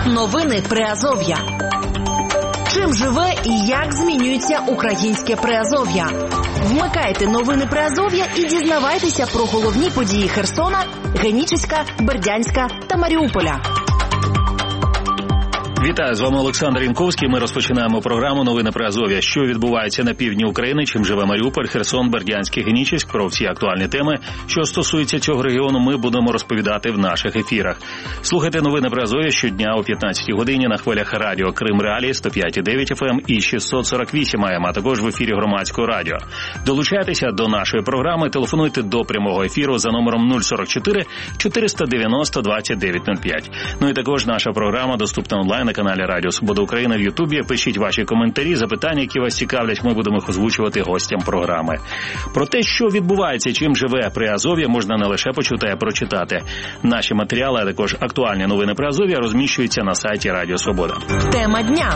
Новини Приазов'я. Чим живе і як змінюється українське Приазов'я? Вмикайте новини Приазов'я і дізнавайтеся про головні події Херсона, Генічеська, Бердянська та Маріуполя. Вітаю, з вами Олександр Янковський. Ми розпочинаємо програму «Новини Приазов'я». Що відбувається на півдні України, чим живе Маріуполь, Херсон, Бердянський, Генічеськ. Про всі актуальні теми, що стосуються цього регіону, ми будемо розповідати в наших ефірах. Слухайте «Новини Приазов'я» щодня о 15-й годині на хвилях радіо Крим Реалії 105,9 FM і 648 AM, а також в ефірі Громадського радіо. Долучайтеся до нашої програми, телефонуйте до прямого ефіру за номером 044 490 2905. Ну і також наша програма доступна онлайн на каналі Радіо Свобода Україна в Ютубі. Пишіть ваші коментарі, запитання, які вас цікавлять, ми будемо їх озвучувати гостям програми. Про те, що відбувається, чим живе Приазов'я, можна не лише почути, а прочитати. Наші матеріали, а також актуальні новини Приазов'я розміщуються на сайті Радіо Свобода. Тема дня.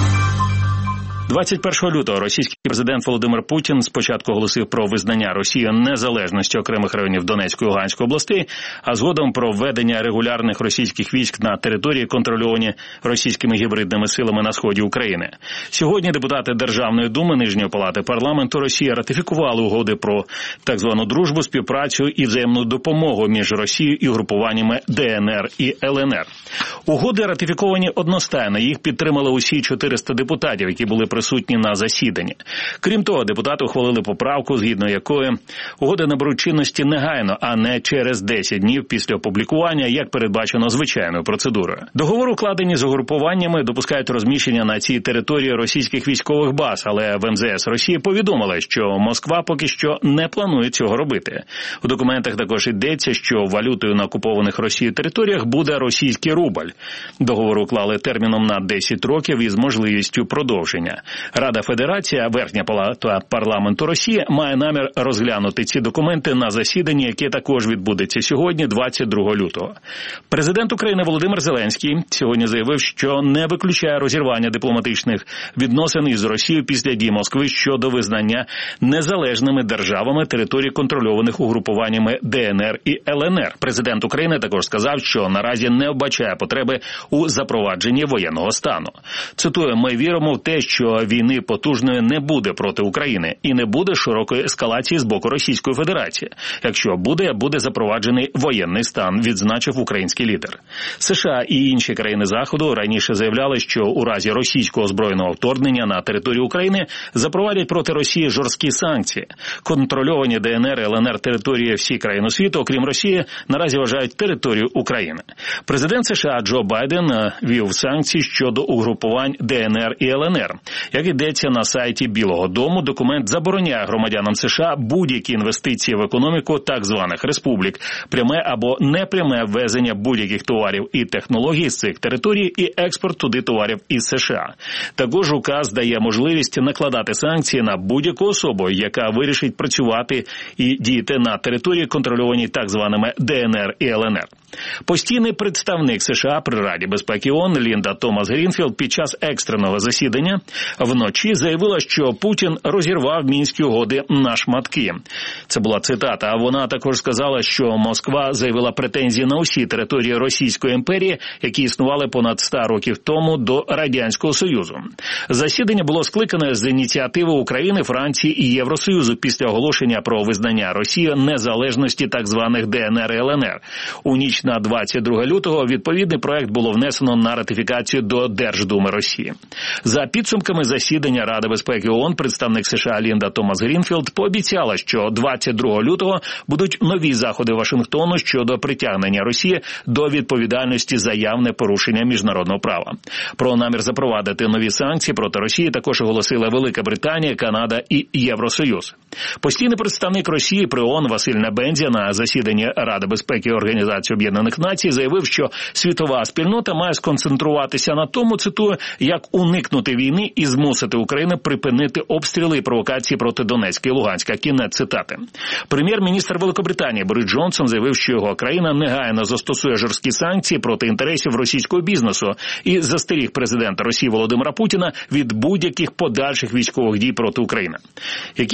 21 лютого російський президент Володимир Путін спочатку оголосив про визнання Росією незалежності окремих районів Донецької і Луганської областей, а згодом про введення регулярних російських військ на території, контрольовані російськими гібридними силами на сході України. Сьогодні депутати Державної думи Нижньої палати парламенту Росії ратифікували угоди про так звану дружбу, співпрацю і взаємну допомогу між Росією і групуваннями ДНР і ЛНР. Угоди ратифіковані одностайно, їх підтримали усі 400 депутатів, які були присутні на засіданні. Крім того, депутати ухвалили поправку, згідно якої угоди наберуть чинності негайно, а не через 10 днів після опублікування, як передбачено звичайною процедурою. Договор, укладені з угрупуваннями, допускають розміщення на цій території російських військових баз, але в МЗС Росії повідомили, що Москва поки що не планує цього робити. У документах також йдеться, що валютою на окупованих Росією територіях буде російський рубль. Договор уклали терміном на 10 років із можливістю продовження. Рада Федерація, верхня палата парламенту Росії, має намір розглянути ці документи на засіданні, яке також відбудеться сьогодні, 22 лютого. Президент України Володимир Зеленський сьогодні заявив, що не виключає розірвання дипломатичних відносин із Росією після дій Москви щодо визнання незалежними державами територій, контрольованих угрупуваннями ДНР і ЛНР. Президент України також сказав, що наразі не вбачає потреби у запровадженні воєнного стану. Цитую: «Ми віримо в те, що війни потужної не буде проти України і не буде широкої ескалації з боку Російської Федерації. Якщо буде запроваджений воєнний стан», відзначив український лідер. США і інші країни Заходу раніше заявляли, що у разі російського збройного вторгнення на територію України запровадять проти Росії жорсткі санкції. Контрольовані ДНР і ЛНР території всі країни світу, окрім Росії, наразі вважають територію України. Президент США Джо Байден ввів санкції щодо угрупувань ДНР і ЛНР. Як йдеться на сайті Білого дому, документ забороняє громадянам США будь-які інвестиції в економіку так званих республік, пряме або непряме ввезення будь-яких товарів і технологій з цих територій і експорт туди товарів із США. Також указ дає можливість накладати санкції на будь-яку особу, яка вирішить працювати і діяти на території, контрольованій так званими ДНР і ЛНР. Постійний представник США при Раді безпеки ООН Лінда Томас-Грінфілд під час екстреного засідання вночі заявила, що Путін розірвав Мінські угоди на шматки. Це була цитата. А вона також сказала, що Москва заявила претензії на усі території Російської імперії, які існували понад 100 років тому до Радянського Союзу. Засідання було скликане з ініціативи України, Франції і Євросоюзу після оголошення про визнання Росії незалежності так званих ДНР і ЛНР. У ніч на 22 лютого відповідний проект було внесено на ратифікацію до Держдуми Росії. За підсумками засідання Ради безпеки ООН представник США Лінда Томас-Грінфілд пообіцяла, що 22 лютого будуть нові заходи Вашингтону щодо притягнення Росії до відповідальності за явне порушення міжнародного права. Про намір запровадити нові санкції проти Росії також оголосила Велика Британія, Канада і Євросоюз. Постійний представник Росії при ООН Василь Небензя на засіданні Ради безпеки Організації Об'єднаних Націй заявив, що світова спільнота має сконцентруватися на тому, цитую, як уникнути війни і змусити Україну припинити обстріли і провокації проти Донецька і Луганська. Кінець цитати. Прем'єр-міністр Великобританії Борис Джонсон заявив, що його країна негайно застосує жорсткі санкції проти інтересів російського бізнесу і застеріг президента Росії Володимира Путіна від будь-яких подальших військових дій проти України. Які наслідки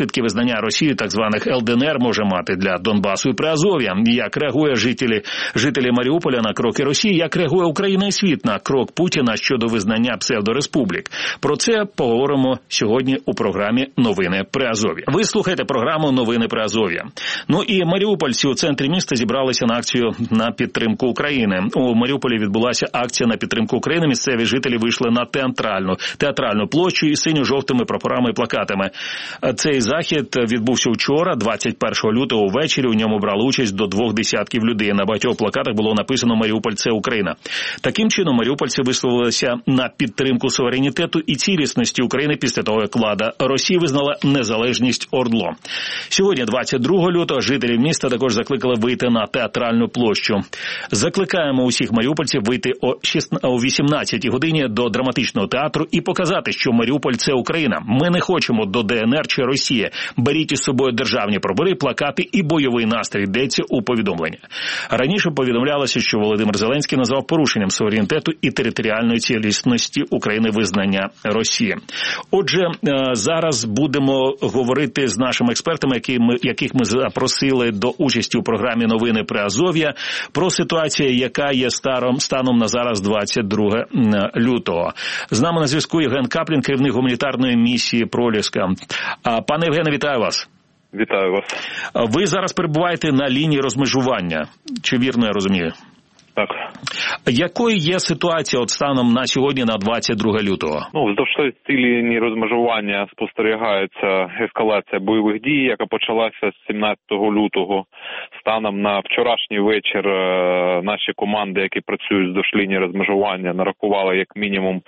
наслідки визнання Росією так званих ЛДНР може мати для Донбасу і Приазов'я? Як реагує жителі Маріуполя на кроки Росії? Як реагує Україна і світ на крок Путіна щодо визнання псевдореспублік? Про це поговоримо сьогодні у програмі «Новини Приазов'я». Ви слухаєте програму «Новини Приазов'я». Ну і маріупольці у центрі міста зібралися на акцію на підтримку України. У Маріуполі відбулася акція на підтримку України. Місцеві жителі вийшли на театральну площу із синьо-жовтими прапорами і плакатами. Цей захід відбувся вчора, 21 лютого ввечері. У ньому брали участь до 200 людей. На багатьох плакатах було написано «Маріуполь – це Україна». Таким чином, маріупольці висловилися на підтримку суверенітету і цілісності України після того, як влада Росії визнала незалежність ОРДЛО. Сьогодні, 22 лютого, жителів міста також закликали вийти на театральну площу. Закликаємо усіх маріупольців вийти о 18 годині до драматичного театру і показати, що Маріуполь – це Україна. Ми не хочемо до ДНР чи Росії. Беріть із собою державні прапори, плакати і бойовий настрій, йдеться у повідомленні. Раніше повідомлялося, що Володимир Зеленський назвав порушенням суверенітету і територіальної цілісності України визнання Росії. Отже, зараз будемо говорити з нашими експертами, яких ми запросили до участі у програмі «Новини Приазов'я», про ситуацію, яка є станом на зараз 22 лютого. З нами на зв'язку Євген Каплін, керівник гуманітарної місії «Проліска». Пане Євгене, вітаю вас. Вітаю вас. Ви зараз перебуваєте на лінії розмежування. Чи вірно я розумію? Так. Якою є ситуація станом на сьогодні, на 22 лютого? Вздовж цієї лінії розмежування спостерігається ескалація бойових дій, яка почалася з 17 лютого. Станом на вчорашній вечір наші команди, які працюють вздовж лінії розмежування, нарахували як мінімум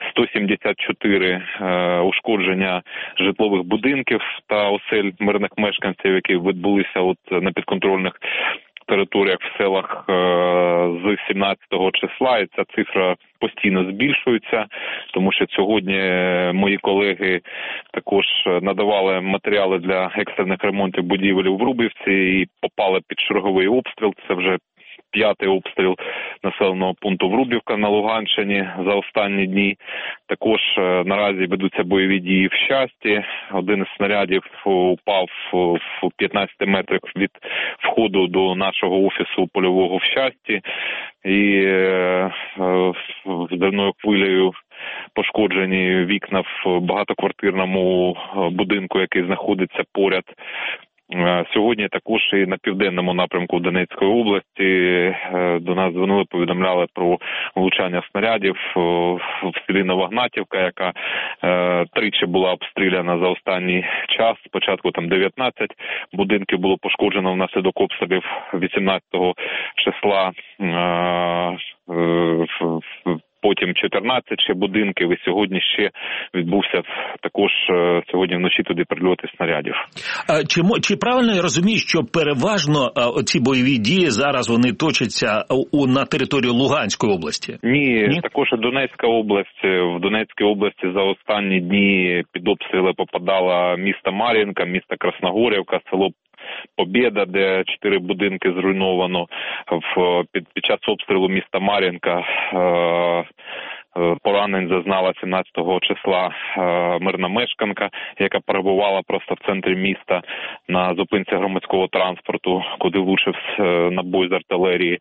174 ушкодження житлових будинків та осель мирних мешканців, які відбулися на підконтрольних територіях в селах з 17 числа, і ця цифра постійно збільшується, тому що сьогодні мої колеги також надавали матеріали для екстрених ремонтів будівель у Врубівці і попали під черговий обстріл. Це вже 5-й обстріл населеного пункту Врубівка на Луганщині за останні дні. Також наразі ведуться бойові дії в Щасті. Один із снарядів упав в 15 метрах від входу до нашого офісу польового в Щасті. І взривною хвилею пошкоджені вікна в багатоквартирному будинку, який знаходиться поряд. Сьогодні також і на південному напрямку Донецької області до нас дзвонили, повідомляли про влучання снарядів в селі Новогнатівка, яка тричі була обстріляна за останній час. Спочатку там 19 будинків було пошкоджено внаслідок обстрілів 18 числа. Потім 14 ще будинків, і сьогодні ще відбувся також сьогодні вночі туди прильоти снарядів. Чи правильно я розумію, що переважно ці бойові дії зараз вони точаться на території Луганської області? Ні, також і Донецька область. В Донецькій області за останні дні під обстріли попадала місто Мар'їнка, місто Красногорівка, село Побєда, де 4 будинки зруйновано. Під час обстрілу міста Мар'їнка поранень зазнала 17 числа мирна мешканка, яка перебувала просто в центрі міста на зупинці громадського транспорту, куди влучив набой з артилерії.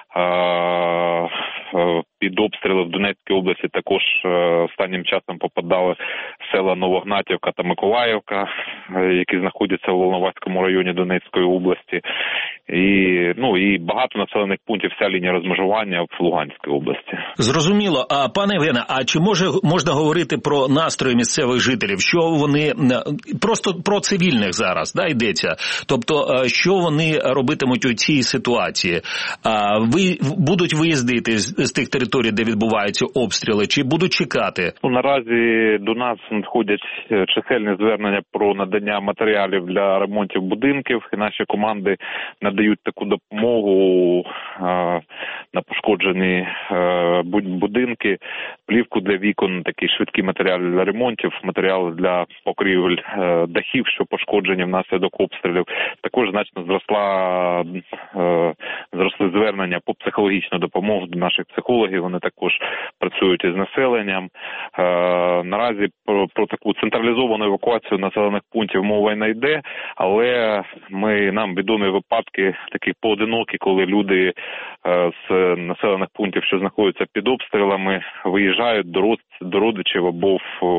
Під обстріли в Донецькій області також останнім часом попадали села Новогнатівка та Миколаївка, які знаходяться в Волноваському районі Донецької області. І багато населених пунктів, вся лінія розмежування в Луганській області. Зрозуміло. Пане Євгене, а чи можна говорити про настрої місцевих жителів? Що вони, просто про цивільних зараз, йдеться? Тобто, що вони робитимуть у цій ситуації? Будуть виїздити з тих територій, де відбуваються обстріли, чи будуть чекати? Наразі до нас надходять чисельні звернення про надання матеріалів для ремонтів будинків, і наші команди надають таку допомогу на пошкоджені будинки, плівку для вікон, такі швидкі матеріали для ремонтів, матеріали для покрівель дахів, що пошкоджені внаслідок обстрілів. Також значно зросли звернення по психологічну допомогу до наших психологів, вони також працюють із населенням. Наразі про таку централізовану евакуацію населених пунктів мова не йде, але нам відомі випадки такі поодинокі, коли люди з населених пунктів, що знаходяться під обстрілами, виїжджають до родичів або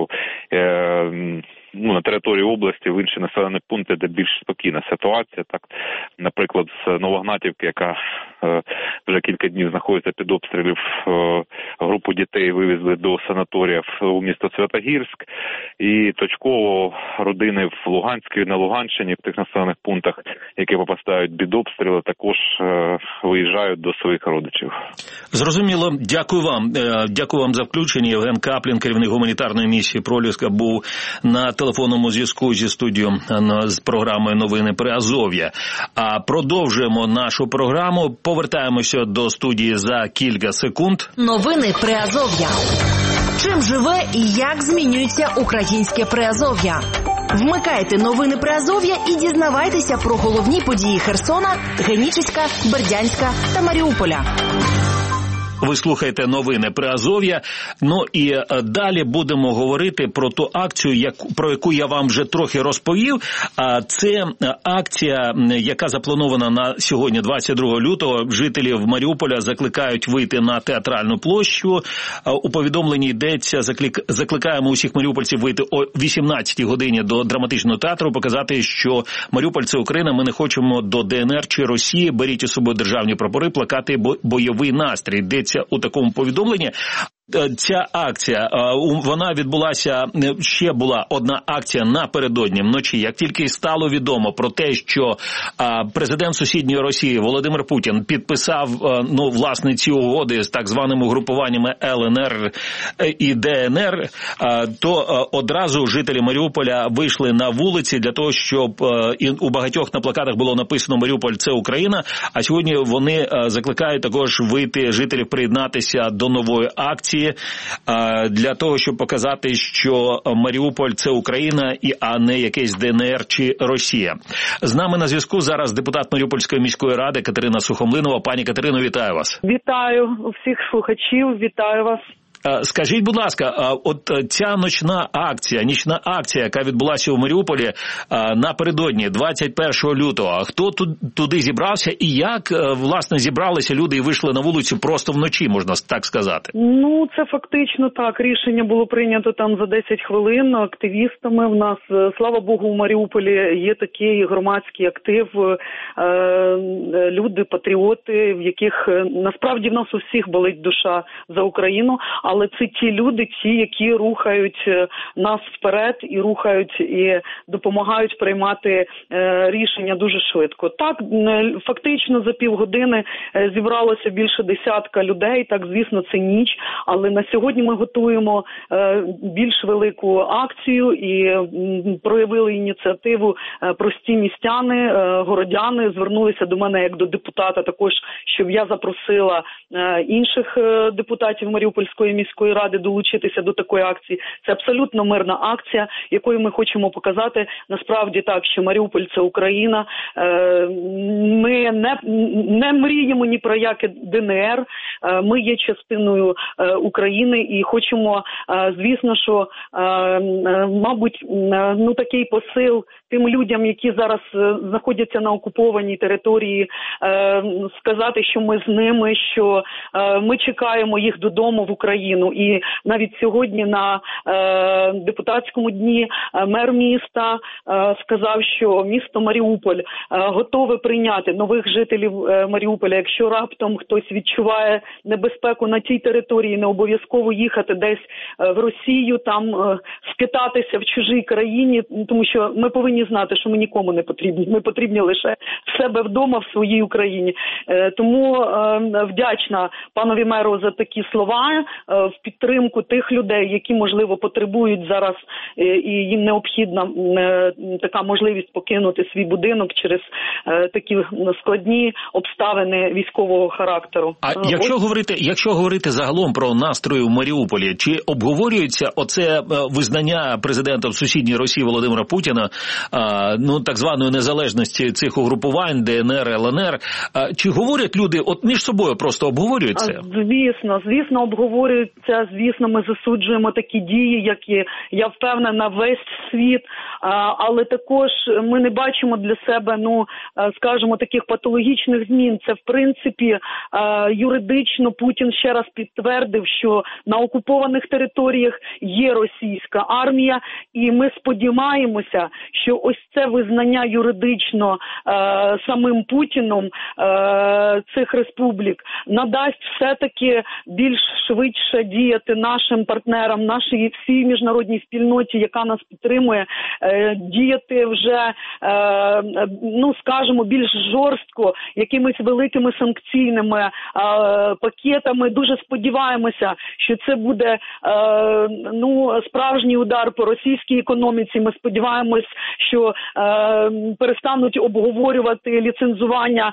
на території області в інші населені пункти, де більш спокійна ситуація. Так, наприклад, з Новогнатівки, яка вже кілька днів знаходиться під обстрілів, групу дітей вивезли до санаторіїв у місто Святогірськ, і точково родини в Луганській, на Луганщині, в тих населених пунктах, які попадають під обстріли, також виїжджають до своїх родичів. Зрозуміло. Дякую вам. Дякую вам за включення. Євген Каплін, керівник гуманітарної місії «Проліска», був на телефонному зв'язку зі студією з програмою «Новини Приазов'я». А продовжуємо нашу програму. Повертаємося до студії за кілька секунд. Новини Приазов'я. Чим живе і як змінюється українське Приазов'я? Вмикайте новини Приазов'я і дізнавайтеся про головні події Херсона, Генічеська, Бердянська та Маріуполя. Ви слухаєте новини Приазов'я. Ну і далі будемо говорити про ту акцію, про яку я вам вже трохи розповів. Це акція, яка запланована на сьогодні, 22 лютого. Жителів Маріуполя закликають вийти на Театральну площу. У повідомленні йдеться, закликаємо усіх маріупольців вийти о 18-й годині до драматичного театру, показати, що Маріуполь – це Україна, ми не хочемо до ДНР чи Росії, беріть із собою державні прапори, плакати, бойовий настрій. Йдеться у такому повідомленні. Ця акція, вона відбулася, ще була одна акція напередодні вночі. Як тільки стало відомо про те, що президент сусідньої Росії Володимир Путін підписав, власне, ці угоди з так званими угрупуваннями ЛНР і ДНР, то одразу жителі Маріуполя вийшли на вулиці для того, щоб у багатьох на плакатах було написано «Маріуполь – це Україна», а сьогодні вони закликають також вийти, жителів приєднатися до нової акції, для того, щоб показати, що Маріуполь – це Україна, а не якийсь ДНР чи Росія. З нами на зв'язку зараз депутат Маріупольської міської ради Катерина Сухомлинова. Пані Катерино, вітаю вас. Вітаю всіх слухачів, вітаю вас. Скажіть, будь ласка, от ця нічна акція, яка відбулася у Маріуполі напередодні 21 лютого, хто туди зібрався і як, власне, зібралися люди і вийшли на вулицю просто вночі, можна так сказати? Це фактично так. Рішення було прийнято там за 10 хвилин активістами. В нас, слава Богу, у Маріуполі є такий громадський актив, люди, патріоти, в яких насправді в нас у всіх болить душа за Україну, але це ті люди, які рухають нас вперед і рухають і допомагають приймати рішення дуже швидко. Так, фактично за півгодини зібралося більше десятка людей. Так, звісно, це ніч, але на сьогодні ми готуємо більш велику акцію і проявили ініціативу прості містяни, городяни, звернулися до мене як до депутата також, щоб я запросила інших депутатів Маріупольської міської ради долучитися до такої акції. Це абсолютно мирна акція, якою ми хочемо показати насправді так, що Маріуполь – це Україна. Ми не мріємо ні про яке ДНР. Ми є частиною України і хочемо, звісно, що, мабуть, такий посил тим людям, які зараз знаходяться на окупованій території, сказати, що ми з ними, що ми чекаємо їх додому в Україну. І навіть сьогодні на депутатському дні мер міста сказав, що місто Маріуполь готове прийняти нових жителів Маріуполя. Якщо раптом хтось відчуває небезпеку на тій території, не обов'язково їхати десь в Росію, там скитатися в чужій країні, тому що ми повинні знати, що ми нікому не потрібні. Ми потрібні лише в себе вдома, в своїй Україні. Тому вдячна панові меру за такі слова в підтримку тих людей, які, можливо, цього потребують зараз, і їм необхідна така можливість покинути свій будинок через такі складні обставини військового характеру. А якщо говорити загалом про настрої в Маріуполі, чи обговорюється оце визнання президентом сусідньої Росії Володимира Путіна так званої незалежності цих угрупувань ДНР, ЛНР? Чи говорять люди от між собою, просто обговорюються? Звісно, обговорюються. Звісно, ми засуджуємо такі дії, які, я впевнена, весь світ. Але також ми не бачимо для себе, скажімо, таких патологічних змін. Це, в принципі, юридично Путін ще раз підтвердив, що на окупованих територіях є російська армія, і ми сподіваємося, що ось це визнання юридично самим Путіном цих республік надасть все-таки більш швидше діяти нашим партнерам, нашій всій міжнародній спільноті, яка нас підтримує, діяти вже, скажімо, більш жорстко, якимись великими санкційними пакетами. Дуже сподіваємося, що це буде справжній удар по російській економіці. Ми сподіваємось, що перестануть обговорювати ліцензування,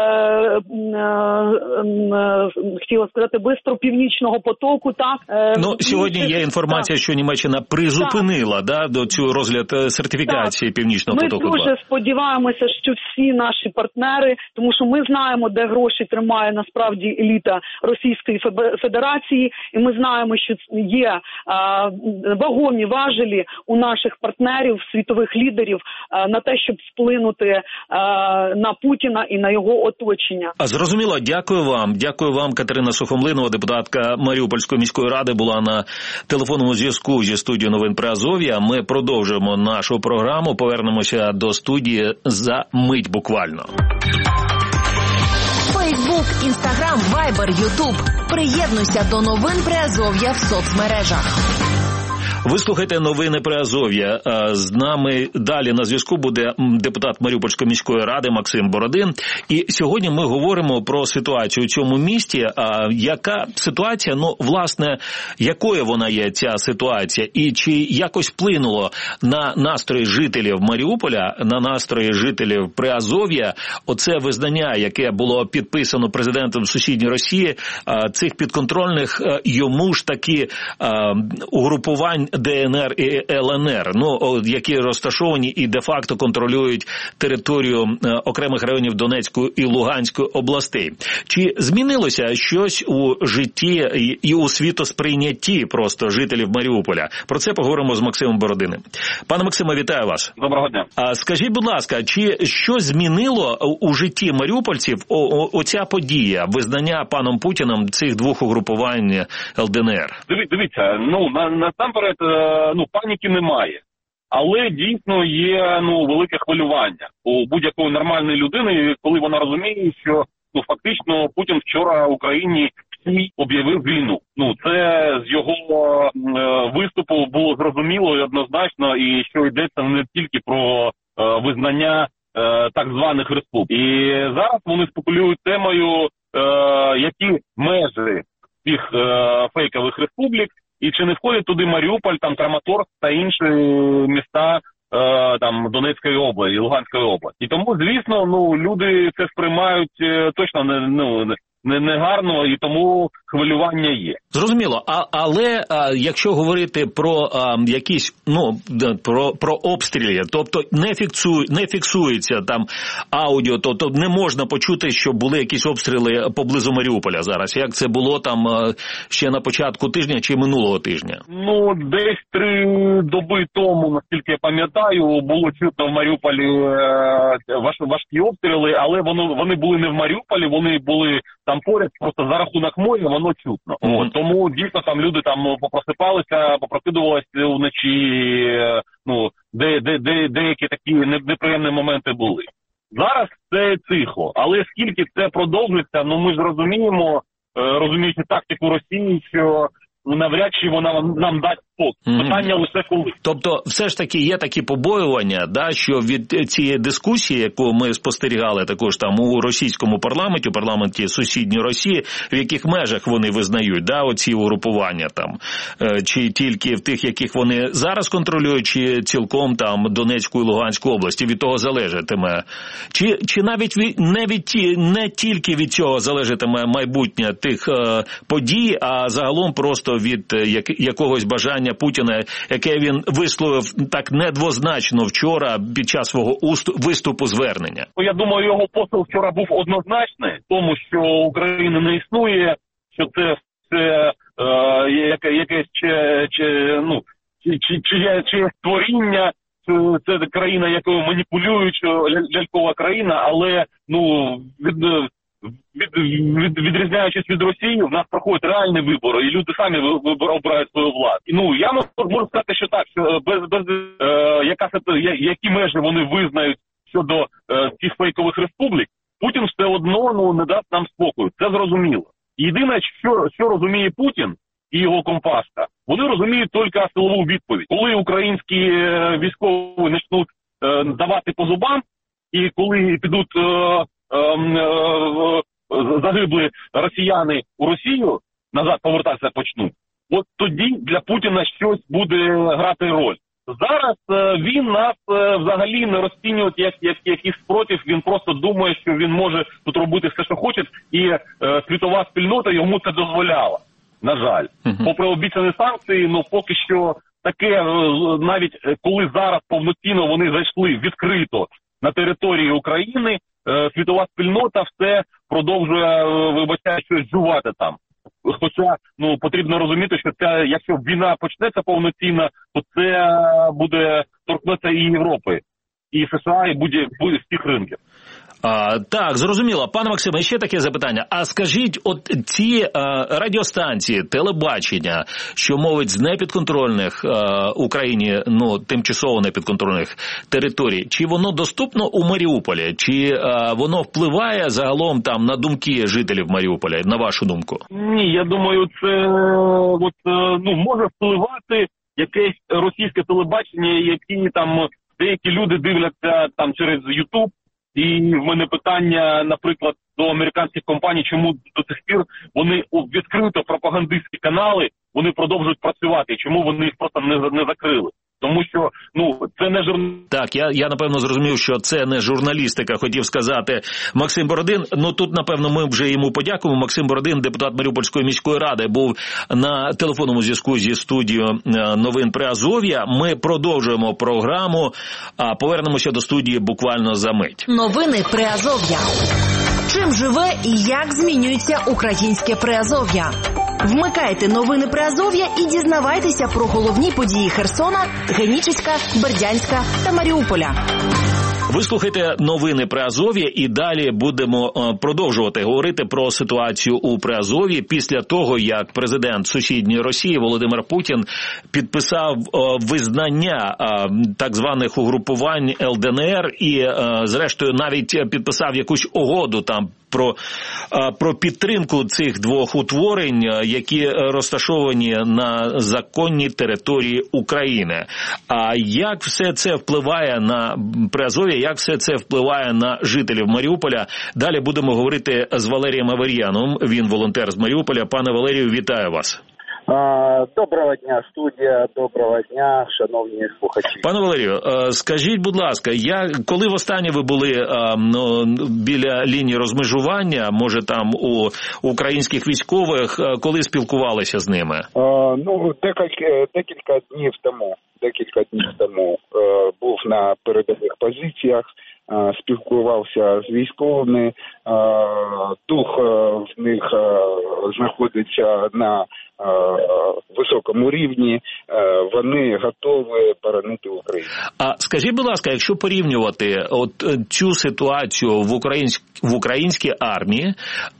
хотіла сказати, бистро Північного потоку. Так? Сьогодні є інформація, що Німеччина призупинила до цього розгляд сертифікації Північного потоку. Ми дуже сподіваємося, що всі наші партнери, тому що ми знаємо, де гроші тримає насправді еліта Російської Федерації, і ми знаємо, що є вагомі важелі у наших партнерів, світових лідерів на те, щоб вплинути на Путіна і на його оточення. Зрозуміло. Дякую вам, Катерина Сухомлинова, депутатка Маріупольської міської ради, була на телефонному зв'язку зі студією новин Приазов'я. Ми продовжуємо нашу програму, повернемося до студії за мить буквально. Фейсбук, Інстаграм, Вайбер, Ютуб. Приєднуйся до новин Приазов'я в соцмережах. Ви слухаєте новини Приазов'я. З нами далі на зв'язку буде депутат Маріупольської міської ради Максим Бородин. І сьогодні ми говоримо про ситуацію у цьому місті. Яка ситуація, власне, якою вона є, ця ситуація? І чи якось вплинуло на настрої жителів Маріуполя, на настрої жителів Приазов'я оце визнання, яке було підписано президентом сусідньої Росії, цих підконтрольних йому ж таки угрупувань ДНР і ЛНР, які розташовані і де-факто контролюють територію окремих районів Донецької і Луганської областей. Чи змінилося щось у житті і у світосприйнятті просто жителів Маріуполя? Про це поговоримо з Максимом Бородиним. Пане Максиме, вітаю вас. Доброго дня. Скажіть, будь ласка, чи щось змінило у житті маріупольців оця подія, визнання паном Путіним цих двох угрупувань ЛДНР? Дивіться, насамперед, паніки немає. Але дійсно є велике хвилювання у будь-якої нормальної людини, коли вона розуміє, що фактично Путін вчора Україні об'явив війну. Це з його виступу було зрозуміло і однозначно, і що йдеться не тільки про визнання так званих республік. І зараз вони спекулюють темою, які межі цих фейкових республік, і чи не входить туди Маріуполь, Краматорськ та інші міста Донецької області, Луганської області. І тому, звісно, люди це сприймають точно не гарно, і тому хвилювання є. Зрозуміло. Але якщо говорити про якісь, про обстріли, тобто не фіксується там аудіо, тобто не можна почути, що були якісь обстріли поблизу Маріуполя зараз. Як це було там ще на початку тижня чи минулого тижня? Десь 3 доби тому, наскільки я пам'ятаю, було чутно в Маріуполі важкі обстріли, але вони були не в Маріуполі, вони були там поряд, просто за рахунок моря воно чутно. Тому дійсно там люди попросипалися, попрокидувалися вночі, деякі такі неприємні моменти були. Зараз це тихо, але скільки це продовжиться, ми ж розуміємо, розуміючи тактику Росії, що навряд чи вона нам дасть спокій. Питання лише коли. Тобто, все ж таки є такі побоювання, да, що від цієї дискусії, яку ми спостерігали також там у російському парламенті, у парламенті сусідньої Росії, в яких межах вони визнають, да, оці угрупування там, чи тільки в тих, яких вони зараз контролюють, чи цілком там Донецьку і Луганську області, від того залежатиме. Чи навіть не тільки від цього залежатиме майбутнє тих подій, а загалом просто від якогось бажання Путіна, яке він висловив так недвозначно вчора під час свого виступу звернення? Я думаю, його посил вчора був однозначний, тому що України не існує, що це якесь чи створіння, це країна, якою маніпулюють, лялькова країна, але відрізняючись від Росії, в нас проходять реальні вибори, і люди самі обирають свою владу. Я можу сказати, що так, що які межі вони визнають щодо цих фейкових республік, Путін все одно не дасть нам спокою. Це зрозуміло. Єдине, що розуміє Путін і його компашка, вони розуміють тільки силову відповідь. Коли українські військові почнуть давати по зубам, і коли підуть загиблі росіяни у Росію, назад повертатися почнуть, от тоді для Путіна щось буде грати роль. Зараз він нас взагалі не розцінює як якийсь спротив, він просто думає, що він може тут робити все, що хоче, і світова спільнота йому це дозволяла. На жаль. Попри обіцяні санкції, поки що таке, навіть коли зараз повноцінно вони зайшли відкрито на території України, світова спільнота все продовжує, щось жувати там. Хоча, потрібно розуміти, що якщо війна почнеться повноцінно, то це буде торкнеться і Європи, і США, і буде всіх ринків. Так, зрозуміло. Пане Максиме, ще таке запитання. А скажіть, от ці радіостанції, телебачення, що мовить з непідконтрольних Україні, тимчасово непідконтрольних територій, чи воно доступно у Маріуполі? Чи воно впливає загалом там на думки жителів Маріуполя, на вашу думку? Ні, я думаю, це може впливати якесь російське телебачення, які там деякі люди дивляться там через YouTube. І в мене питання, наприклад, до американських компаній, чому до цих пір вони відкрито пропагандистські канали, вони продовжують працювати, чому вони їх просто не закрили. Тому що, це не журналістика. Так, я напевно зрозумів, що це не журналістика, хотів сказати Максим Бородин. Тут, напевно, ми вже йому подякуємо. Максим Бородин, депутат Маріупольської міської ради, був на телефонному зв'язку зі студією новин Приазов'я. Ми продовжуємо програму, а повернемося до студії буквально за мить. Новини Приазов'я. Чим живе і як змінюється українське Приазов'я? Вмикайте новини Приазов'я і дізнавайтеся про головні події Херсона, Генічеська, Бердянська та Маріуполя. Ви слухаєте новини Приазов'я і далі будемо продовжувати говорити про ситуацію у Приазов'ї після того, як президент сусідньої Росії Володимир Путін підписав визнання так званих угрупувань ЛДНР і, зрештою, навіть підписав якусь угоду там про підтримку цих двох утворень, які розташовані на законній території України. А як все це впливає на Приазов'я, як все це впливає на жителів Маріуполя? Далі будемо говорити з Валерієм Авер'яном, він волонтер з Маріуполя. Пане Валерію, вітаю вас. Доброго дня, студія, доброго дня, шановні слухачі. Пане Валерію, скажіть, будь ласка, коли востаннє ви були біля лінії розмежування, може там у українських військових, коли спілкувалися з ними? Декілька днів тому був на передових позиціях, спілкувався з військовими, дух в них знаходиться на високому рівні, вони готові боронити Україну. А скажіть, будь ласка, якщо порівнювати цю ситуацію в українській армії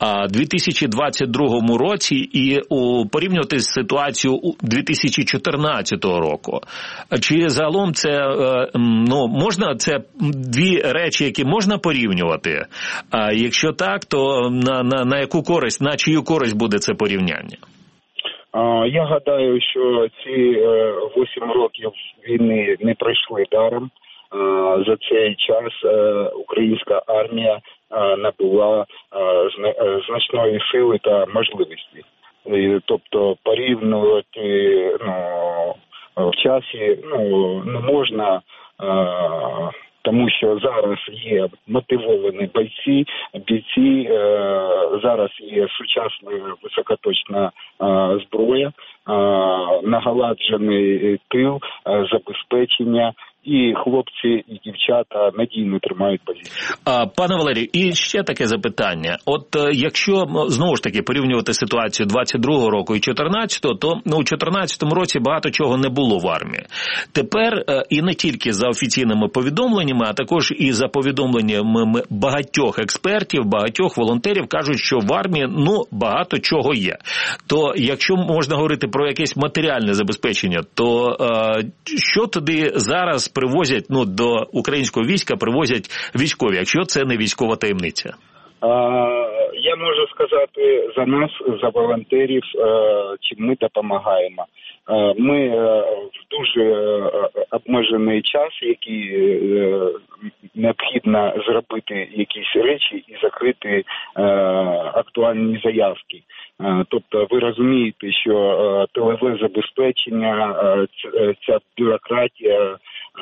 2022 році і порівнювати з ситуацією 2014 року, чи загалом це можна, це дві речі, які можна порівнювати? А якщо так, то на яку користь, на чию користь буде це порівняння? Я гадаю, що ці 8 років війни не пройшли даром. За цей час українська армія набула значної сили та можливості. Тобто порівнювати в часі не можна, тому що зараз є мотивовані бійці, зараз є сучасна високоточна зброя, нагаладжений тил, забезпечення, і хлопці, і дівчата надійно тримають позицію. Пане Валерію, і ще таке запитання. От якщо, знову ж таки, порівнювати ситуацію 22-го року і 14-го, то у 14-му році багато чого не було в армії. Тепер, і не тільки за офіційними повідомленнями, а також і за повідомленнями багатьох експертів, багатьох волонтерів, кажуть, що в армії, багато чого є. То, якщо можна говорити про якесь матеріальне забезпечення, то що туди зараз привозять, до українського війська привозять військові, якщо це не військова таємниця? Я можу сказати за нас, за волонтерів, чим ми допомагаємо. Ми в дуже обмежений час, який необхідно зробити якісь речі і закрити актуальні заявки. Тобто ви розумієте, що тилове забезпечення, ця бюрократія,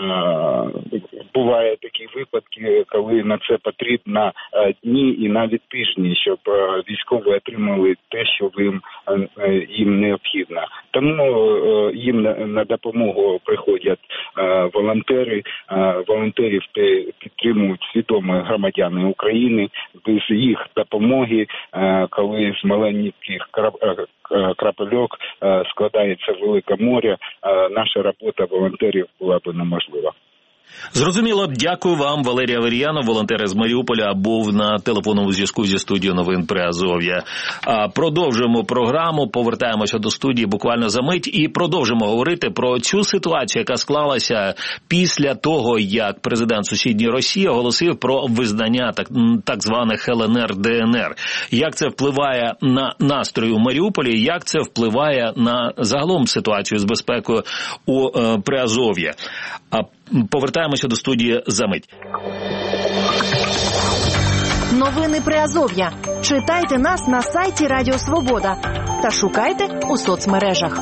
буває такі випадки, коли на це потрібно дні і навіть тижні, щоб військові отримали те, що їм необхідно. Тому їм на допомогу приходять волонтери. Волонтерів підтримують свідомі громадяни України. Без їх допомоги, коли з маленьких крапельок складається велике море, наша робота волонтерів була б неможлива. Зрозуміло. Дякую вам. Валерій Аверьянов, волонтер з Маріуполя, був на телефонному зв'язку зі студією новин Приазов'я. Продовжуємо програму, повертаємося до студії буквально за мить і продовжимо говорити про цю ситуацію, яка склалася після того, як президент сусідньої Росії оголосив про визнання так званих ЛНР, ДНР. Як це впливає на настрої у Маріуполі, як це впливає на загалом ситуацію з безпекою у Приазов'ї. Повертаємося до студії за мить. Новини Приазов'я. Читайте нас на сайті Радіо Свобода та шукайте у соцмережах.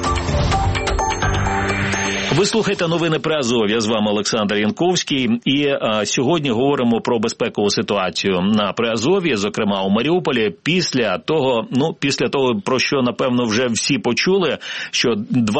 Ви слухаєте новини Приазов'я, з вами Олександр Янковський, і сьогодні говоримо про безпекову ситуацію на Приазов'ї, зокрема у Маріуполі, після того, про що, напевно, вже всі почули, що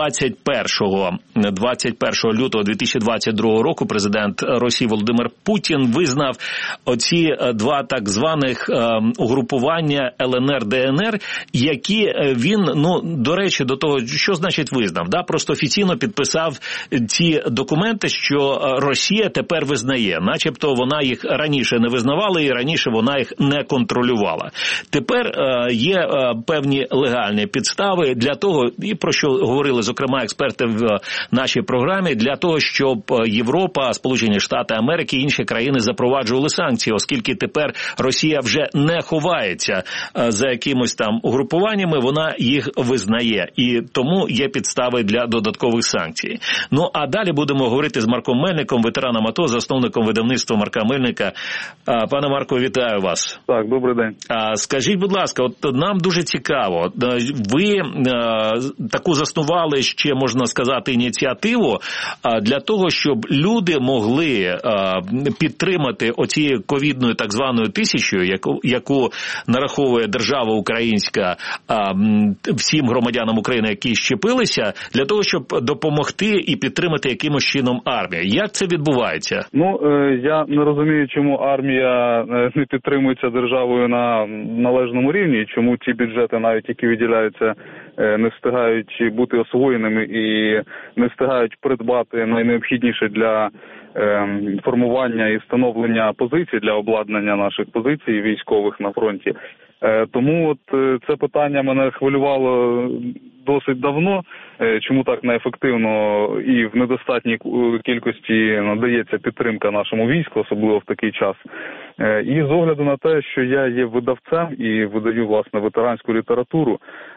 21 лютого 2022 року президент Росії Володимир Путін визнав оці два так званих угрупування ЛНР-ДНР, які він, до речі, до того, що значить визнав, просто офіційно підписав ці документи, що Росія тепер визнає, начебто вона їх раніше не визнавала і раніше вона їх не контролювала. Тепер є певні легальні підстави для того, і про що говорили, зокрема, експерти в нашій програмі, для того, щоб Європа, Сполучені Штати Америки і інші країни запроваджували санкції, оскільки тепер Росія вже не ховається за якимось там угрупуваннями, вона їх визнає. І тому є підстави для додаткових санкцій. А далі будемо говорити з Марком Мельником, ветераном АТО, засновником видавництва Марка Мельника. Пане Марко, вітаю вас. Так, добрий день. Скажіть, будь ласка, нам дуже цікаво, ви таку заснували ще, можна сказати, ініціативу для того, щоб люди могли підтримати оцією ковідною так званою тисячою, яку нараховує держава українська всім громадянам України, які щепилися, для того, щоб допомогти і підтримати якимось чином армію. Як це відбувається? Я не розумію, чому армія не підтримується державою на належному рівні, чому ті бюджети, навіть які виділяються, не встигають бути освоєними і не встигають придбати найнеобхідніше для формування і встановлення позицій, для обладнання наших позицій військових на фронті. Тому це питання мене хвилювало досить давно, чому так неефективно і в недостатній кількості надається підтримка нашому війську, особливо в такий час. І з огляду на те, що я є видавцем і видаю, власне, ветеранську літературу,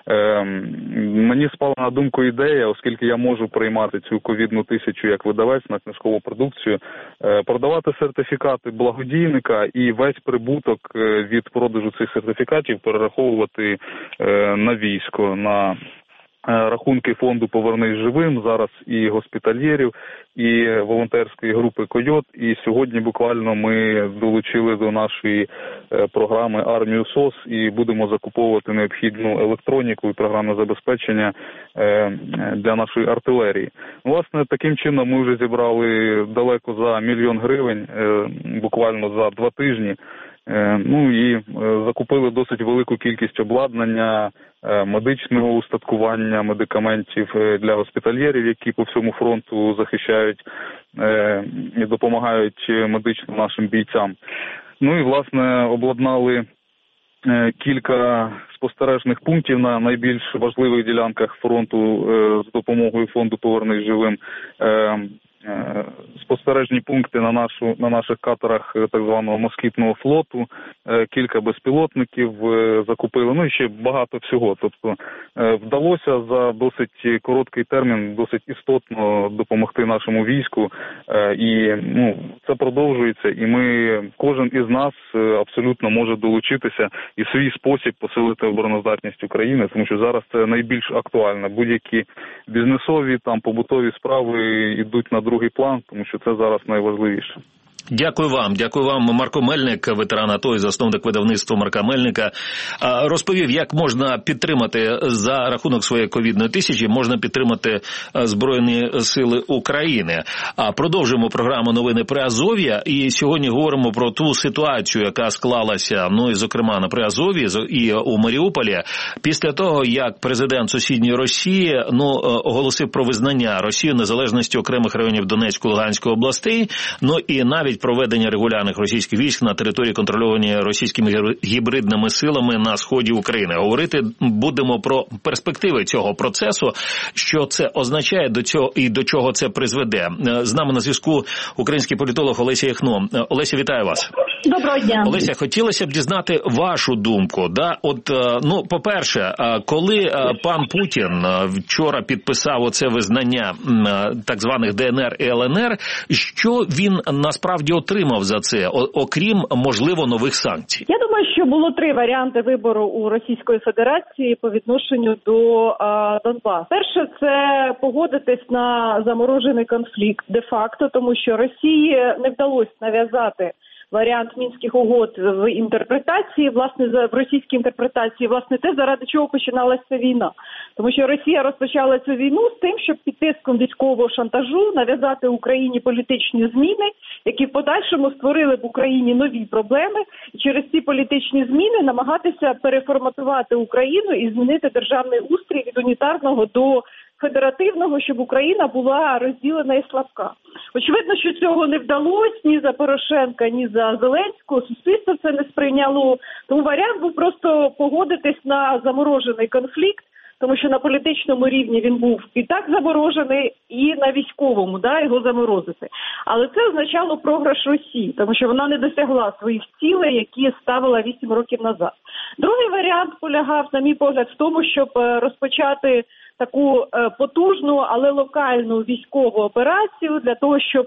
мені спала на думку ідея, оскільки я можу приймати цю ковідну 1000 як видавець на книжкову продукцію, продавати сертифікати благодійника і весь прибуток від продажу цих сертифікатів перераховувати на військо, на рахунки фонду «Повернись живим», зараз і госпітальєрів, і волонтерської групи «Койот». І сьогодні буквально ми долучили до нашої програми армію СОС і будемо закуповувати необхідну електроніку і програмне забезпечення для нашої артилерії. Власне, таким чином ми вже зібрали далеко за 1 мільйон гривень, буквально за 2 тижні. Ну і закупили досить велику кількість обладнання, медичного устаткування, медикаментів для госпітальєрів, які по всьому фронту захищають і допомагають медично нашим бійцям. Ну і, власне, обладнали кілька спостережних пунктів на найбільш важливих ділянках фронту з допомогою фонду «Повернись живим». Спостережні пункти на наших катерах так званого москітного флоту, кілька безпілотників закупили, ну і ще багато всього. Тобто вдалося за досить короткий термін, досить істотно допомогти нашому війську. І це продовжується, і кожен із нас абсолютно може долучитися і в свій спосіб посилити обороноздатність України, тому що зараз це найбільш актуально. Будь-які бізнесові, побутові справи йдуть на другий план, тому що це зараз найважливіше. Дякую вам. Марко Мельник, ветеран АТО і засновник видавництва Марка Мельника, розповів, як можна підтримати за рахунок своєї ковідної 1000, можна підтримати Збройні сили України. Продовжуємо програму «Новини Приазов'я» і сьогодні говоримо про ту ситуацію, яка склалася, і зокрема на Приазов'ї і у Маріуполі, після того, як президент сусідньої Росії оголосив про визнання Росії незалежності окремих районів Донецької і Луганської областей, і навіть проведення регулярних російських військ на території, контрольовані російськими гібридними силами на сході України. Говорити будемо про перспективи цього процесу, що це означає і до чого це призведе. З нами на зв'язку український політолог Олеся Яхно. Олеся, вітаю вас. Доброго дня. Олеся, хотілося б дізнати вашу думку. По-перше, коли пан Путін вчора підписав оце визнання так званих ДНР і ЛНР, що він насправді отримав за це, окрім, можливо, нових санкцій? Я думаю, що було 3 варіанти вибору у Російської Федерації по відношенню до Донбасу. Перше – це погодитись на заморожений конфлікт де-факто, тому що Росії не вдалося нав'язати варіант Мінських угод в інтерпретації, в російській інтерпретації, те, заради чого починалася війна. Тому що Росія розпочала цю війну з тим, щоб під тиском військового шантажу нав'язати Україні політичні зміни, які в подальшому створили б Україні нові проблеми, і через ці політичні зміни намагатися переформатувати Україну і змінити державний устрій від унітарного до федеративного, щоб Україна була розділена і слабка. Очевидно, що цього не вдалося ні за Порошенка, ні за Зеленського. Суспільство це не сприйняло. Тому варіант був просто погодитись на заморожений конфлікт, тому що на політичному рівні він був і так заморожений, і на військовому, його заморозити. Але це означало програш Росії, тому що вона не досягла своїх цілей, які ставила 8 років назад. Другий варіант полягав, на мій погляд, в тому, щоб розпочати таку потужну, але локальну військову операцію для того, щоб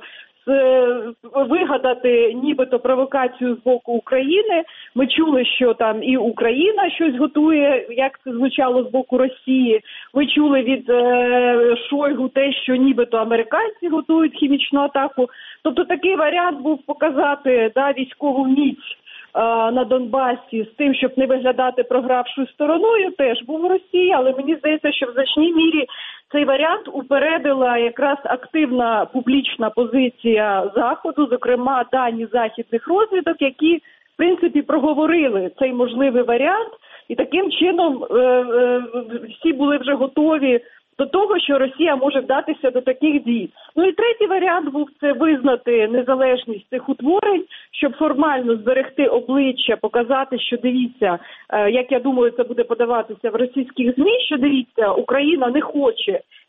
вигадати нібито провокацію з боку України. Ми чули, що там і Україна щось готує, як це звучало з боку Росії. Ми чули від Шойгу те, що нібито американці готують хімічну атаку. Тобто такий варіант був показати військову міць на Донбасі з тим, щоб не виглядати програвшою стороною, теж був в Росії, але мені здається, що в значній мірі цей варіант упередила якраз активна публічна позиція Заходу, зокрема дані західних розвідок, які, в принципі, проговорили цей можливий варіант, і таким чином всі були вже готові до того, що Росія може вдатися до таких дій. І третій варіант був це визнати незалежність цих утворень, щоб формально зберегти обличчя, показати, що дивіться, як я думаю, це буде подаватися в російських ЗМІ, що дивіться, Україна не хоче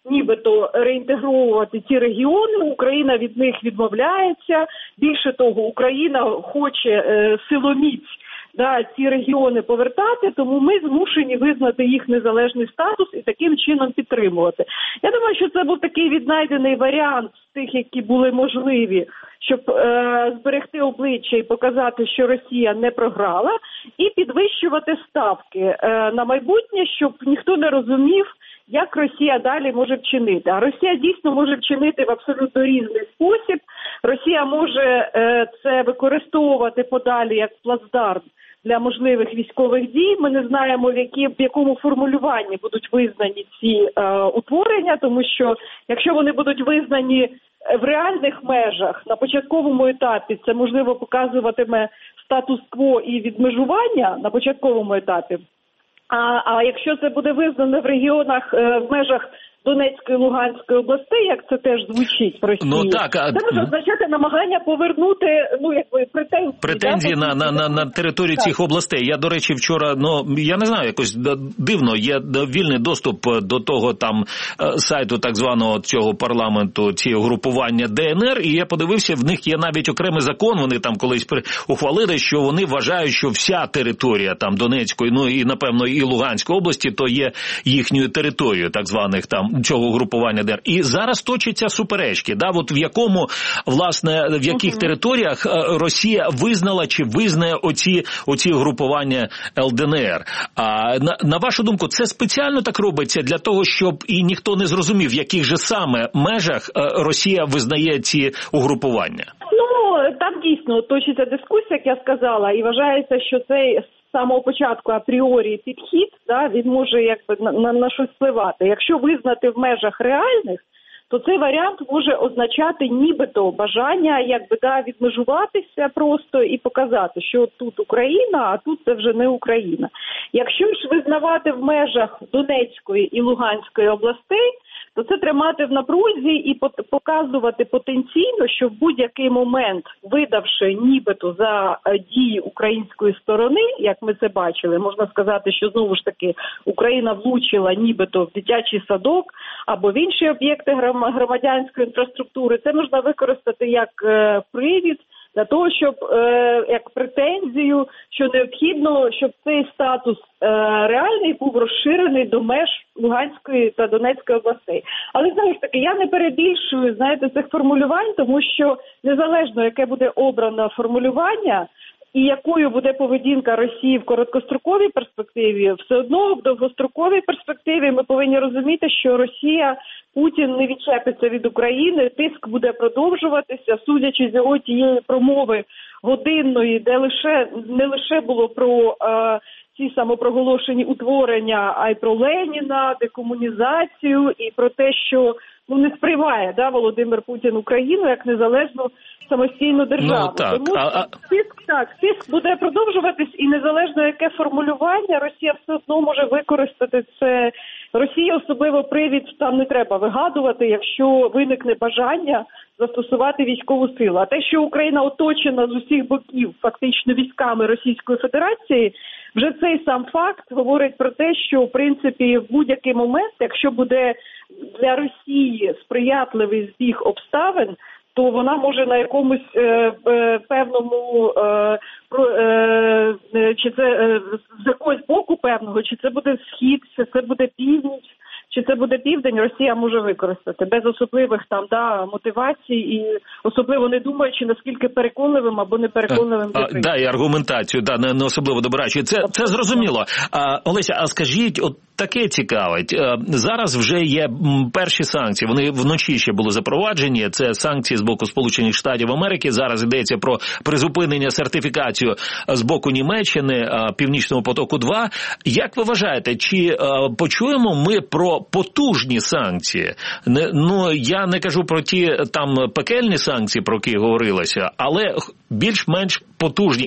нібито реінтегровувати ці регіони, Україна від них відмовляється. Більше того, Україна хоче силоміць ці регіони повертати, тому ми змушені визнати їх незалежний статус і таким чином підтримувати. Я думаю, що це був такий віднайдений варіант з тих, які були можливі, щоб зберегти обличчя і показати, що Росія не програла, і підвищувати ставки на майбутнє, щоб ніхто не розумів, як Росія далі може вчинити. А Росія дійсно може вчинити в абсолютно різний спосіб. Росія може це використовувати подалі як плацдарм для можливих військових дій. Ми не знаємо, в якому формулюванні будуть визнані ці утворення, тому що якщо вони будуть визнані в реальних межах на початковому етапі, це можливо показуватиме статус-кво і відмежування на початковому етапі. А якщо це буде визнано в регіонах, в межах Донецької, Луганської областей, як це теж звучить в Росії, це може означати намагання повернути, претензії на територію цих областей. Я, до речі, вчора, я не знаю, якось дивно, є вільний доступ до того там сайту так званого цього парламенту, цього групування ДНР, і я подивився, в них є навіть окремий закон, вони там колись ухвалили, що вони вважають, що вся територія там Донецької, і, напевно, і Луганської області, то є їхньою територією, так званих там цього групування ДНР. І зараз точаться суперечки, от в яких територіях Росія визнала чи визнає оці групування ЛДНР. А на вашу думку, це спеціально так робиться для того, щоб і ніхто не зрозумів, в яких же саме межах Росія визнає ці угрупування? Там дійсно точиться дискусія, як я сказала, і вважається, що цей з самого початку апріорі підхід, він може на щось впливати. Якщо визнати в межах реальних, то цей варіант може означати нібито бажання відмежуватися просто і показати, що тут Україна, а тут це вже не Україна. Якщо ж визнавати в межах Донецької і Луганської областей, то це тримати в напрузі і показувати потенційно, що в будь-який момент, видавши нібито за дії української сторони, як ми це бачили, можна сказати, що знову ж таки Україна влучила нібито в дитячий садок або в інші об'єкти громадянської інфраструктури, це можна використати як привід для того, щоб як претензію, що необхідно, щоб цей статус реальний був розширений до меж Луганської та Донецької областей. Але, знову ж таки, я не перебільшую, цих формулювань, тому що незалежно, яке буде обрано формулювання, і якою буде поведінка Росії в короткостроковій перспективі, все одно в довгостроковій перспективі ми повинні розуміти, що Росія, Путін не відчепиться від України, тиск буде продовжуватися, судячи з його тієї промови годинної, де не лише було про ці самопроголошені утворення, а й про Леніна, декомунізацію і про те, що не сприймає Володимир Путін Україну як незалежну самостійну державу. Тому тиск буде продовжуватись, і незалежно яке формулювання, Росія все одно може використати це. Росії особливо привід там не треба вигадувати, якщо виникне бажання застосувати військову силу. А те, що Україна оточена з усіх боків фактично військами Російської Федерації, вже цей сам факт говорить про те, що в принципі в будь-який момент, якщо буде для Росії сприятливий збіг обставин, то вона може на якомусь певному, чи це з якогось боку певного, чи це буде схід, чи це буде північ, чи це буде південь, Росія може використати без особливих мотивацій і особливо не думаючи, наскільки переконливим або непереконливим. І аргументацію, не особливо добираючи. Це зрозуміло. Олеся, а скажіть, таке цікавить. Зараз вже є перші санкції. Вони вночі ще були запроваджені. Це санкції з боку Сполучених Штатів Америки. Зараз йдеться про призупинення сертифікацію з боку Німеччини Північного потоку-2. Як ви вважаєте, чи почуємо ми про потужні санкції? Я не кажу про ті там пекельні санкції, про які говорилося, але більш-менш потужні.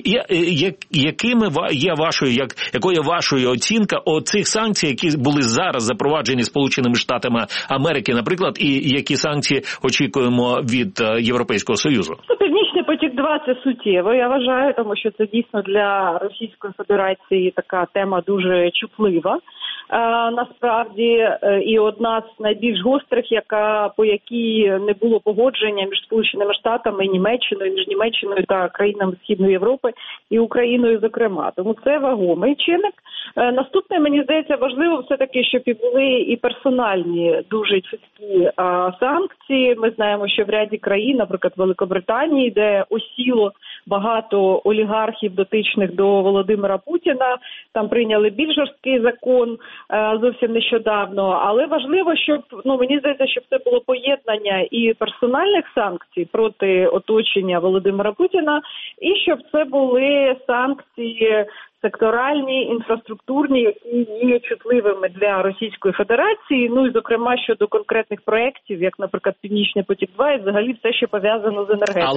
Якою вашою оцінка оцих санкцій, які були зараз запроваджені Сполученими Штатами Америки, наприклад, і які санкції очікуємо від Європейського Союзу? Північний потік-2 – це суттєво, я вважаю, тому що це дійсно для Російської Федерації така тема дуже чутлива. насправді, і одна з найбільш гострих, по якій не було погодження між Сполученими Штатами і Німеччиною, між Німеччиною та країнами Східної Європи і Україною, зокрема. Тому це вагомий чинник. Наступне, мені здається, важливо все-таки, щоб і були і персональні дуже чіткі санкції. Ми знаємо, що в ряді країн, наприклад, Великобританії, де осіло багато олігархів, дотичних до Володимира Путіна, там прийняли більш жорсткий закон зовсім нещодавно. Але важливо, щоб, мені здається, щоб це було поєднання і персональних санкцій проти оточення Володимира Путіна, і щоб це були санкції секторальні, інфраструктурні, які є чутливими для Російської Федерації, і, зокрема, щодо конкретних проєктів, як, наприклад, Північний потік-2 і взагалі все, що пов'язано з енергетикою.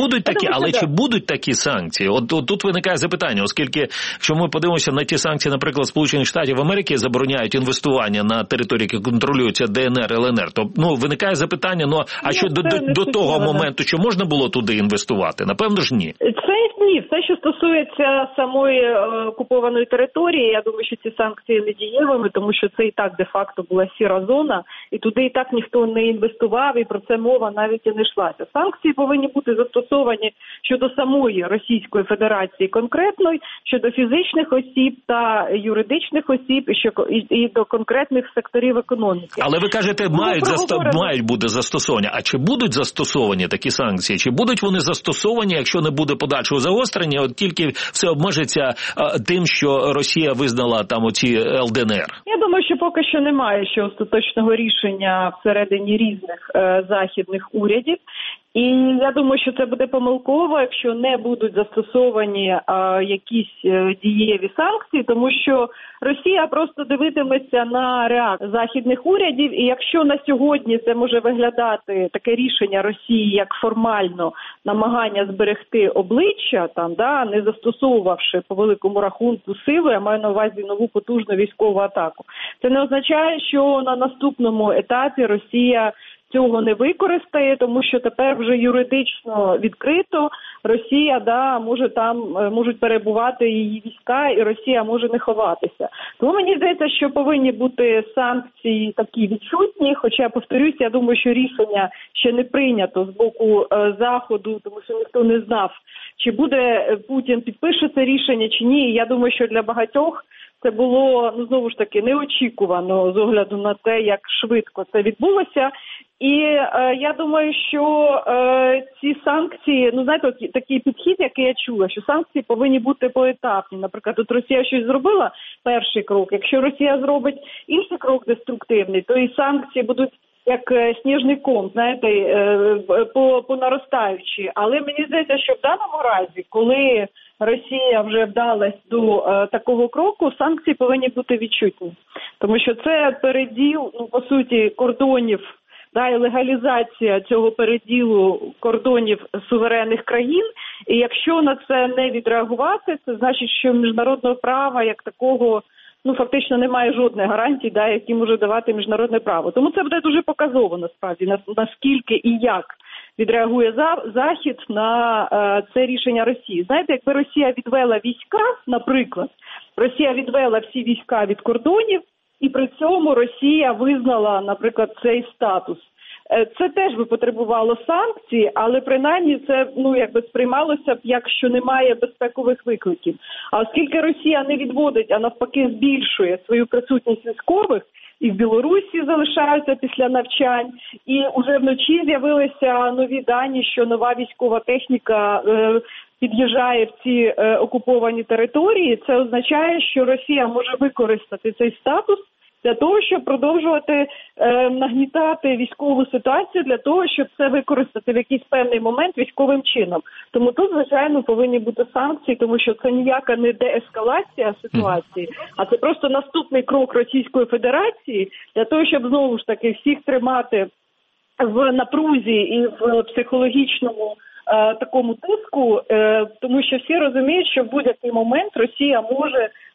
Але чи будуть такі санкції? От тут виникає запитання, оскільки, якщо ми подивимося на ті санкції, наприклад, Сполучених Штатів Америки забороняють інвестування на території, які контролюються ДНР, ЛНР, то, виникає запитання, а що до того моменту, що можна було туди інвестувати? Напевно ж ні. Ні, все, що стосується самої окупованої території, я думаю, що ці санкції не дієвими, тому що це і так де-факто була сіра зона, і туди і так ніхто не інвестував, і про це мова навіть і не йшлася. Санкції повинні бути застосовані щодо самої Російської Федерації конкретної, щодо фізичних осіб та юридичних осіб, і до конкретних секторів економіки. Але ви кажете, мають бути застосовані. А чи будуть застосовані такі санкції? Чи будуть вони застосовані, якщо не буде подальшого загострення, от тільки все обмежиться тим, що Росія визнала там оці ЛДНР? Я думаю, що поки що немає ще остаточного рішення всередині різних західних урядів. І я думаю, що це буде помилково, якщо не будуть застосовані якісь дієві санкції, тому що Росія просто дивитиметься на реакцію західних урядів, і якщо на сьогодні це може виглядати таке рішення Росії як формально намагання зберегти обличчя, не застосовувавши по великому рахунку сили, я маю на увазі нову потужну військову атаку, це не означає, що на наступному етапі Росія цього не використає, тому що тепер вже юридично відкрито Росія, можуть перебувати її війська, і Росія може не ховатися. Тому мені здається, що повинні бути санкції такі відчутні, хоча, повторюсь, я думаю, що рішення ще не прийнято з боку Заходу, тому що ніхто не знав, чи буде Путін підпише це рішення, чи ні. Я думаю, що для багатьох це було, знову ж таки, неочікувано з огляду на те, як швидко це відбулося. І я думаю, що ці санкції, такий підхід, який я чула, що санкції повинні бути поетапні. Наприклад, от Росія щось зробила, перший крок. Якщо Росія зробить інший крок деструктивний, то і санкції будуть як сніжний ком, по наростаючій. Але мені здається, що в даному разі, коли Росія вже вдалась до такого кроку, санкції повинні бути відчутні. Тому що це переділ, по суті, кордонів, і легалізація цього переділу кордонів суверенних країн. І якщо на це не відреагувати, це значить, що міжнародного права як такого фактично немає жодної гарантії, які може давати міжнародне право. Тому це буде дуже показово, насправді, наскільки і як відреагує Захід на це рішення Росії. Знаєте, якби Росія відвела війська, наприклад, Росія відвела всі війська від кордонів, і при цьому Росія визнала, наприклад, цей статус. Це теж би потребувало санкцій, але принаймні це сприймалося б, якщо немає безпекових викликів. А оскільки Росія не відводить, а навпаки збільшує свою присутність військових, і в Білорусі залишаються після навчань, і уже вночі з'явилися нові дані, що нова військова техніка під'їжджає в ці окуповані території, це означає, що Росія може використати цей статус для того, щоб продовжувати нагнітати військову ситуацію, для того, щоб це використати в якийсь певний момент військовим чином. Тому тут, звичайно, повинні бути санкції, тому що це ніяка не деескалація ситуації, а це просто наступний крок Російської Федерації для того, щоб знову ж таки всіх тримати в напрузі і в психологічному такому тиску, тому що всі розуміють, що в будь-який момент Росія може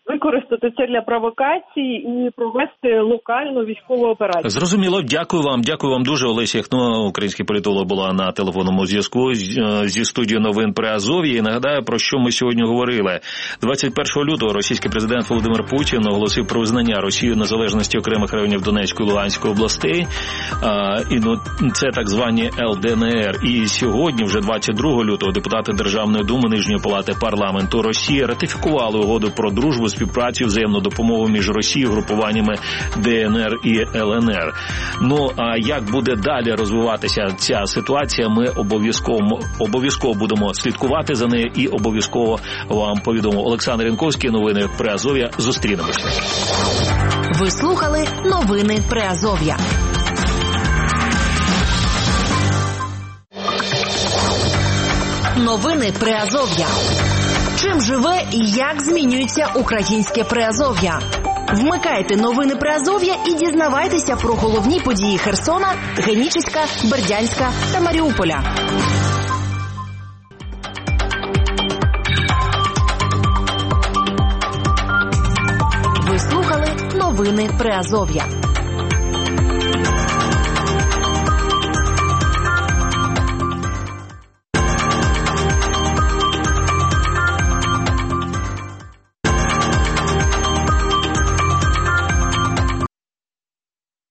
використати це для провокації і провести локальну військову операцію. Зрозуміло. Дякую вам дуже. Олеся Яхно, український політолог, була на телефонному зв'язку зі студією новин при Азов'ї. І нагадаю, про що ми сьогодні говорили. 21 лютого російський президент Володимир Путін оголосив про визнання Росією незалежності окремих районів Донецької і Луганської областей. Це так звані ЛДНР. І сьогодні, вже 22 лютого, депутати Державної думи Нижньої палати парламенту Росії ратифікували угоду про дружбу, співпрацю, взаємну допомогу між Росією, групуваннями ДНР і ЛНР. Ну, а як буде далі розвиватися ця ситуація, ми обов'язково будемо слідкувати за нею і обов'язково вам повідомимо. Олександр Янковський, новини Приазов'я. Зустрінемося. Ви слухали новини Приазов'я. Новини Приазов'я. Чим живе і як змінюється українське Приазов'я? Вмикайте новини Приазов'я і дізнавайтеся про головні події Херсона, Генічеська, Бердянська та Маріуполя. Ви слухали новини Приазов'я.